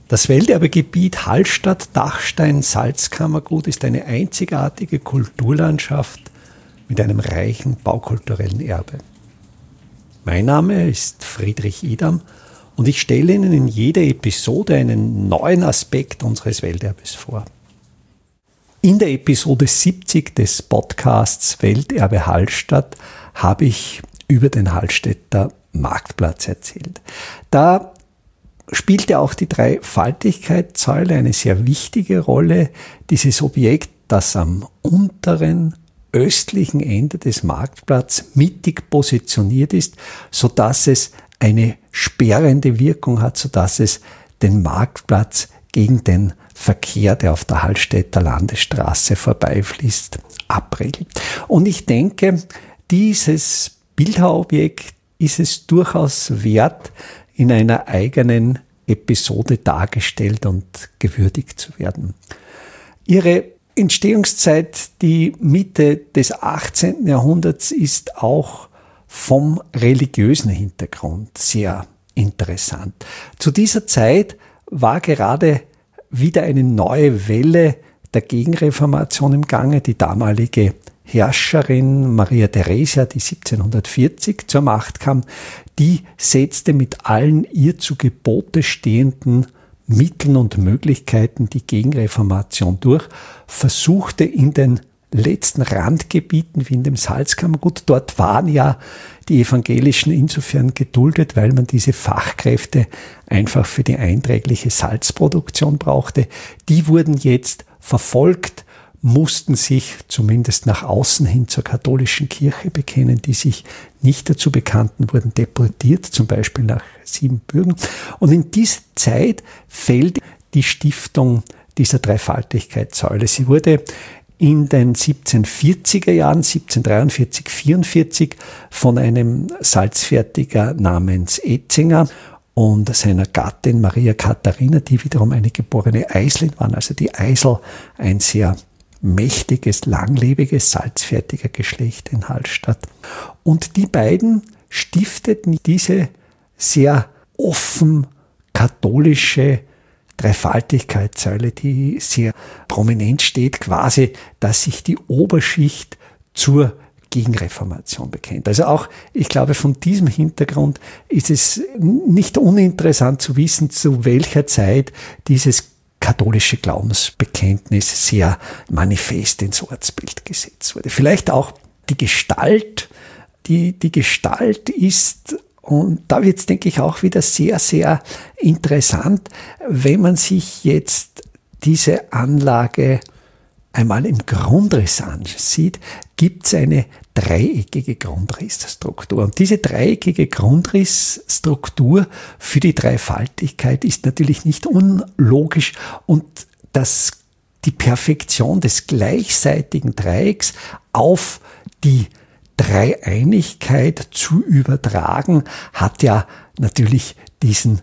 Das Welterbegebiet Hallstatt-Dachstein-Salzkammergut ist eine einzigartige Kulturlandschaft mit einem reichen baukulturellen Erbe. Mein Name ist Friedrich Idam und ich stelle Ihnen in jeder Episode einen neuen Aspekt unseres Welterbes vor. In der Episode 70 des Podcasts Welterbe Hallstatt habe ich über den Hallstätter Marktplatz erzählt. Da spielte auch die Dreifaltigkeitssäule eine sehr wichtige Rolle. Dieses Objekt, das am unteren östlichen Ende des Marktplatzes mittig positioniert ist, sodass es eine sperrende Wirkung hat, sodass es den Marktplatz gegen den Verkehr, der auf der Hallstätter Landesstraße vorbeifließt, abregelt. Und ich denke, dieses Bildhauerobjekt ist es durchaus wert, in einer eigenen Episode dargestellt und gewürdigt zu werden. Ihre Entstehungszeit, die Mitte des 18. Jahrhunderts, ist auch vom religiösen Hintergrund sehr interessant. Zu dieser Zeit war gerade wieder eine neue Welle der Gegenreformation im Gange. Die damalige Herrscherin Maria Theresia, die 1740 zur Macht kam, die setzte mit allen ihr zu Gebote stehenden Mitteln und Möglichkeiten die Gegenreformation durch, versuchte in den letzten Randgebieten wie in dem Salzkammergut, dort waren ja die Evangelischen insofern geduldet, weil man diese Fachkräfte einfach für die einträgliche Salzproduktion brauchte. Die wurden jetzt verfolgt, mussten sich zumindest nach außen hin zur katholischen Kirche bekennen, die sich nicht dazu bekannten, wurden deportiert, zum Beispiel nach Siebenbürgen. Und in diese Zeit fällt die Stiftung dieser Dreifaltigkeitssäule. Sie wurde in den 1740er Jahren, 1743, 44, von einem Salzfertiger namens Etzinger und seiner Gattin Maria Katharina, die wiederum eine geborene Eislin waren, also die Eisel, ein sehr mächtiges, langlebiges Salzfertigergeschlecht in Hallstatt. Und die beiden stifteten diese sehr offen katholische Dreifaltigkeitssäule, die sehr prominent steht, quasi, dass sich die Oberschicht zur Gegenreformation bekennt. Also auch, ich glaube, von diesem Hintergrund ist es nicht uninteressant zu wissen, zu welcher Zeit dieses katholische Glaubensbekenntnis sehr manifest ins Ortsbild gesetzt wurde. Vielleicht auch die Gestalt. Die Gestalt ist, und da wird es, denke ich, auch wieder sehr, sehr interessant, wenn man sich jetzt diese Anlage einmal im Grundriss ansieht, gibt es eine dreieckige Grundrissstruktur. Und diese dreieckige Grundrissstruktur für die Dreifaltigkeit ist natürlich nicht unlogisch und die Perfektion des gleichseitigen Dreiecks auf die Dreieinigkeit zu übertragen, hat ja natürlich diesen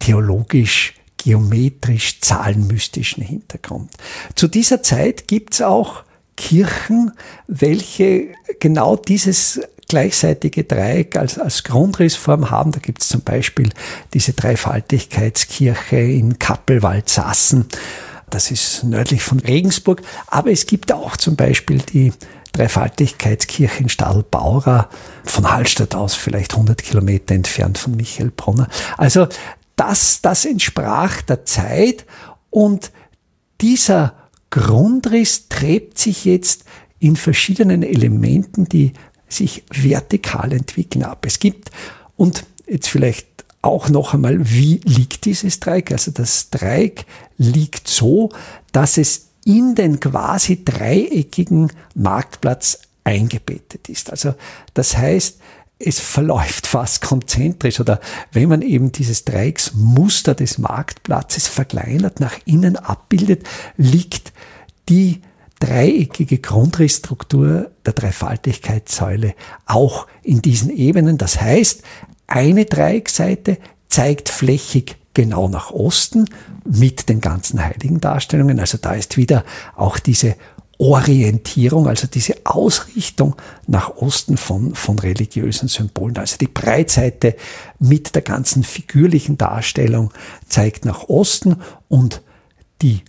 theologisch-geometrisch-zahlenmystischen Hintergrund. Zu dieser Zeit gibt es auch Kirchen, welche genau dieses gleichseitige Dreieck als Grundrissform haben. Da gibt es zum Beispiel diese Dreifaltigkeitskirche in Kappelwald-Sassen. Das ist nördlich von Regensburg. Aber es gibt auch zum Beispiel die Dreifaltigkeitskirche in Stadelbauer, von Hallstatt aus vielleicht 100 Kilometer entfernt von Michelbrunner. Also das entsprach der Zeit und dieser Grundriss treibt sich jetzt in verschiedenen Elementen, die sich vertikal entwickeln, ab. Es gibt, und jetzt vielleicht auch noch einmal, wie liegt dieses Dreieck? Also das Dreieck liegt so, dass es in den quasi dreieckigen Marktplatz eingebettet ist. Also das heißt, es verläuft fast konzentrisch, oder wenn man eben dieses Dreiecksmuster des Marktplatzes verkleinert nach innen abbildet, liegt die dreieckige Grundrissstruktur der Dreifaltigkeitssäule auch in diesen Ebenen. Das heißt, eine Dreiecksseite zeigt flächig genau nach Osten mit den ganzen Heiligendarstellungen. Also da ist wieder auch diese Orientierung, also diese Ausrichtung nach Osten von religiösen Symbolen. Also die Breitseite mit der ganzen figürlichen Darstellung zeigt nach Osten und die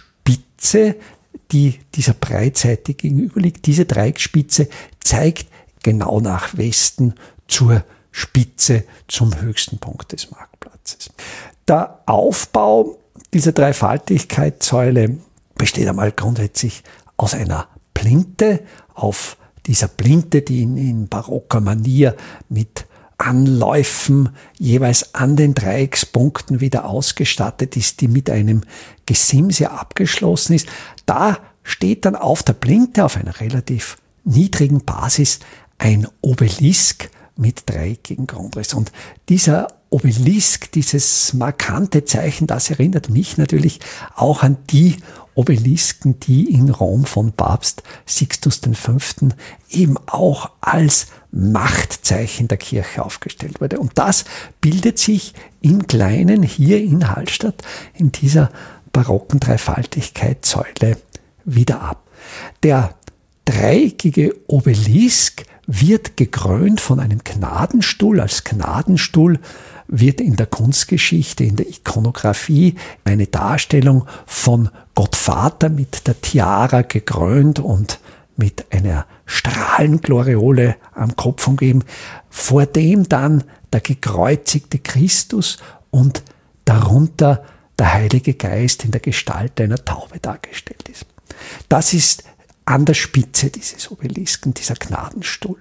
Spitze, die dieser Breitseite gegenüber liegt, diese Dreiecksspitze zeigt genau nach Westen zur Spitze, zum höchsten Punkt des Marktplatzes. Der Aufbau dieser Dreifaltigkeitssäule besteht einmal grundsätzlich aus einer Plinthe. Auf dieser Plinthe, die in barocker Manier mit Anläufen jeweils an den Dreieckspunkten wieder ausgestattet ist, die mit einem Gesimse abgeschlossen ist. Da steht dann auf der Plinthe, auf einer relativ niedrigen Basis, ein Obelisk mit dreieckigem Grundriss. Und dieser Obelisk, dieses markante Zeichen, das erinnert mich natürlich auch an die Obelisken, die in Rom von Papst Sixtus V. eben auch als Machtzeichen der Kirche aufgestellt wurde. Und das bildet sich im Kleinen hier in Hallstatt in dieser barocken Dreifaltigkeitssäule wieder ab. Der dreieckige Obelisk wird gekrönt von einem Gnadenstuhl. Als Gnadenstuhl wird in der Kunstgeschichte, in der Ikonografie eine Darstellung von Gott Vater mit der Tiara gekrönt und mit einer Strahlengloriole am Kopf umgeben, vor dem dann der gekreuzigte Christus und darunter der Heilige Geist in der Gestalt einer Taube dargestellt ist. Das ist an der Spitze dieses Obelisken, dieser Gnadenstuhl.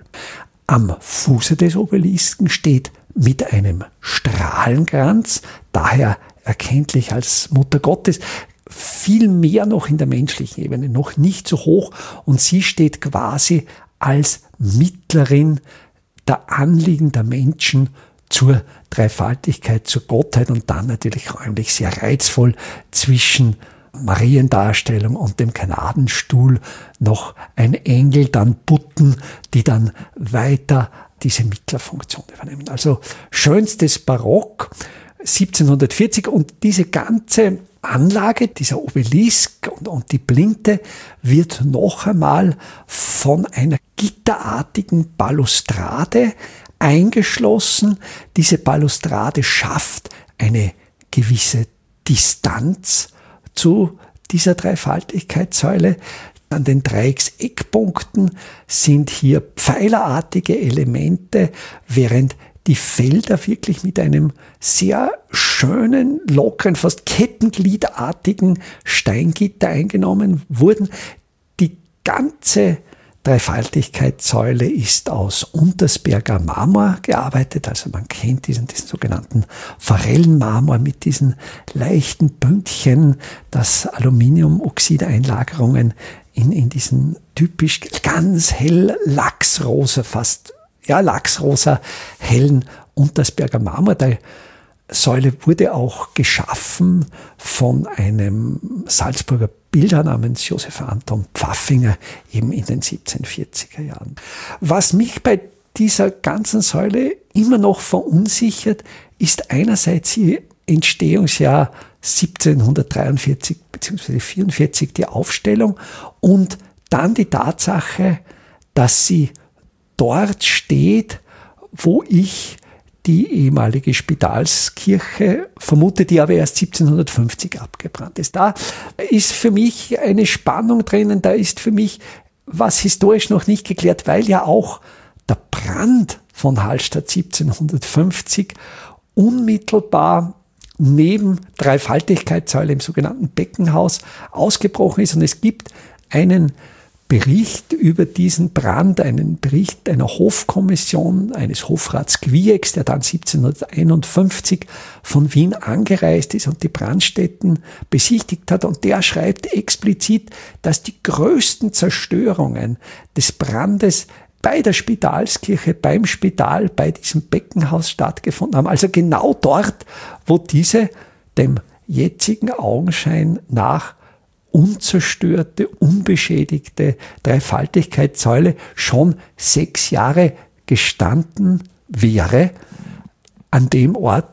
Am Fuße des Obelisken steht mit einem Strahlenkranz, daher erkenntlich als Mutter Gottes, viel mehr noch in der menschlichen Ebene, noch nicht so hoch, und sie steht quasi als Mittlerin der Anliegen der Menschen zur Dreifaltigkeit, zur Gottheit und dann natürlich räumlich sehr reizvoll zwischen Mariendarstellung und dem Gnadenstuhl noch ein Engel, dann Putten, die dann weiter diese Mittlerfunktion übernehmen. Also schönstes Barock 1740, und diese ganze Anlage, dieser Obelisk und die Plinthe wird noch einmal von einer gitterartigen Balustrade eingeschlossen. Diese Balustrade schafft eine gewisse Distanz zu dieser Dreifaltigkeitssäule. An den Dreieckseckpunkten sind hier pfeilerartige Elemente, während die Felder wirklich mit einem sehr schönen, lockeren, fast kettengliedartigen Steingitter eingenommen wurden. Die ganze Dreifaltigkeitssäule ist aus Untersberger Marmor gearbeitet, also man kennt diesen sogenannten Forellenmarmor mit diesen leichten Pünktchen, das Aluminiumoxideinlagerungen in diesen typisch ganz hell lachsrosa, lachsrosa hellen Untersberger Marmor. Die Säule wurde auch geschaffen von einem Salzburger Bilder namens Josef Anton Pfaffinger eben in den 1740er Jahren. Was mich bei dieser ganzen Säule immer noch verunsichert, ist einerseits ihr Entstehungsjahr 1743 bzw. 44, die Aufstellung, und dann die Tatsache, dass sie dort steht, wo ich die ehemalige Spitalskirche vermute, die aber erst 1750 abgebrannt ist. Da ist für mich eine Spannung drinnen, da ist für mich was historisch noch nicht geklärt, weil ja auch der Brand von Hallstatt 1750 unmittelbar neben Dreifaltigkeitssäule im sogenannten Beckenhaus ausgebrochen ist, und es gibt einen Bericht über diesen Brand, einen Bericht einer Hofkommission eines Hofrats Gwiex, der dann 1751 von Wien angereist ist und die Brandstätten besichtigt hat, und der schreibt explizit, dass die größten Zerstörungen des Brandes bei der Spitalskirche, beim Spital, bei diesem Beckenhaus stattgefunden haben. Also genau dort, wo diese dem jetzigen Augenschein nach unzerstörte, unbeschädigte Dreifaltigkeitssäule schon 6 Jahre gestanden wäre, an dem Ort,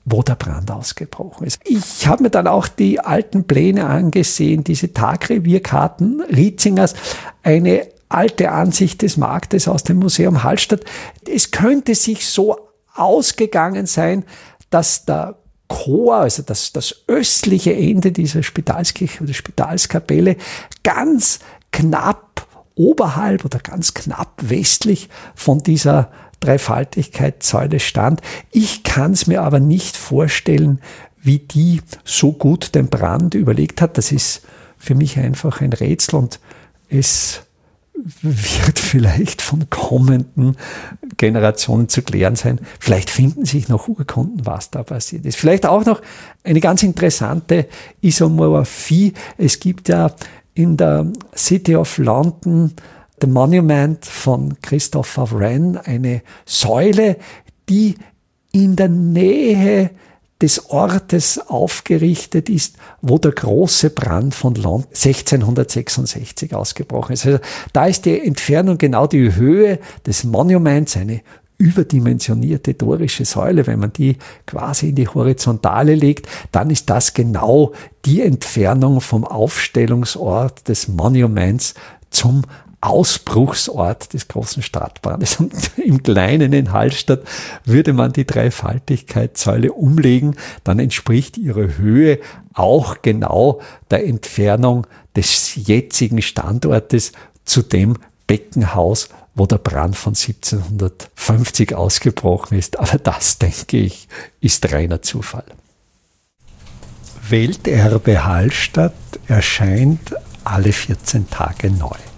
wo der Brand ausgebrochen ist. Ich habe mir dann auch die alten Pläne angesehen, diese Tagrevierkarten Rietzingers, eine alte Ansicht des Marktes aus dem Museum Hallstatt. Es könnte sich so ausgegangen sein, dass der Chor, also das östliche Ende dieser Spitalskirche oder Spitalskapelle, ganz knapp oberhalb oder ganz knapp westlich von dieser Dreifaltigkeitssäule stand. Ich kann es mir aber nicht vorstellen, wie die so gut den Brand überlegt hat. Das ist für mich einfach ein Rätsel und es wird vielleicht von kommenden Generationen zu klären sein. Vielleicht finden sich noch Urkunden, was da passiert ist. Vielleicht auch noch eine ganz interessante Isomorphie. Es gibt ja in der City of London The Monument von Christopher Wren, eine Säule, die in der Nähe des Ortes aufgerichtet ist, wo der große Brand von London 1666 ausgebrochen ist. Also da ist die Entfernung genau die Höhe des Monuments, eine überdimensionierte dorische Säule. Wenn man die quasi in die Horizontale legt, dann ist das genau die Entfernung vom Aufstellungsort des Monuments zum Ausbruchsort des großen Stadtbrandes. Und im Kleinen in Hallstatt würde man die Dreifaltigkeitssäule umlegen, dann entspricht ihre Höhe auch genau der Entfernung des jetzigen Standortes zu dem Beckenhaus, wo der Brand von 1750 ausgebrochen ist. Aber das, denke ich, ist reiner Zufall. Welterbe Hallstatt erscheint alle 14 Tage neu.